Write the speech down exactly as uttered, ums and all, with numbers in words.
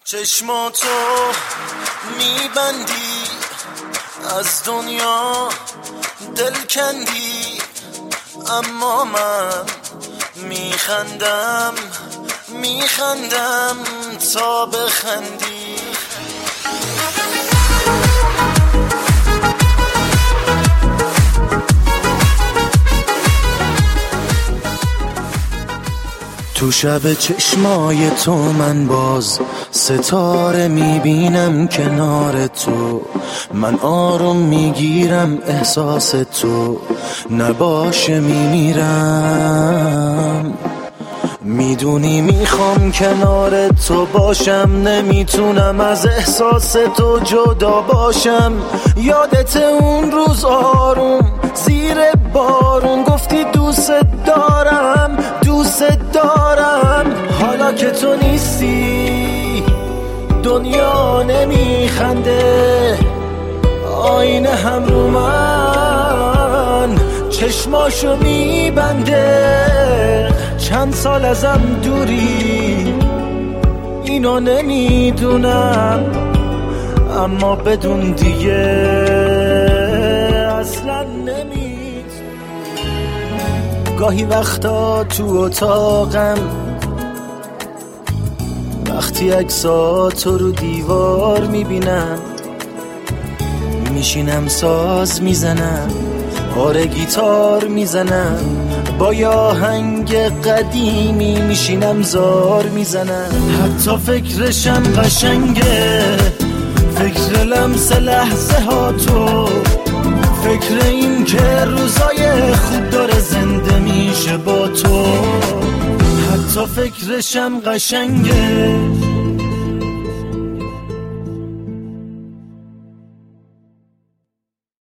چشماتو میبندی از دنیا دل کندی، اما من میخندم میخندم تا بخندی. تو شب چشمای تو من باز ستاره میبینم کنار تو، من آروم میگیرم احساس تو نباشه میمیرم. میدونی میخوام کنار تو باشم، نمیتونم از احساس تو جدا باشم. یادت اون روز آروم زیر بارون گفتی دوست دارم دوست دارم. حالا که تو نیستی دنیا نمیخنده، آینه هم رو من چشماشو میبنده. چند سال ازم دوری اینو نمیدونم، اما بدون دیگه اصلا نمیدونم. گاهی وقتا تو اتاقم وقتی عکساتو رو دیوار میبینم، میشینم ساز میزنم، آره گیتار میزنم، با یه آهنگ قدیمی میشینم زار میزنم. حتی فکرشم قشنگه، فکر لمس لحظه ها تو، فکر این که روزای خوب داره زنده میشه با تو. حتی فکرشم قشنگه،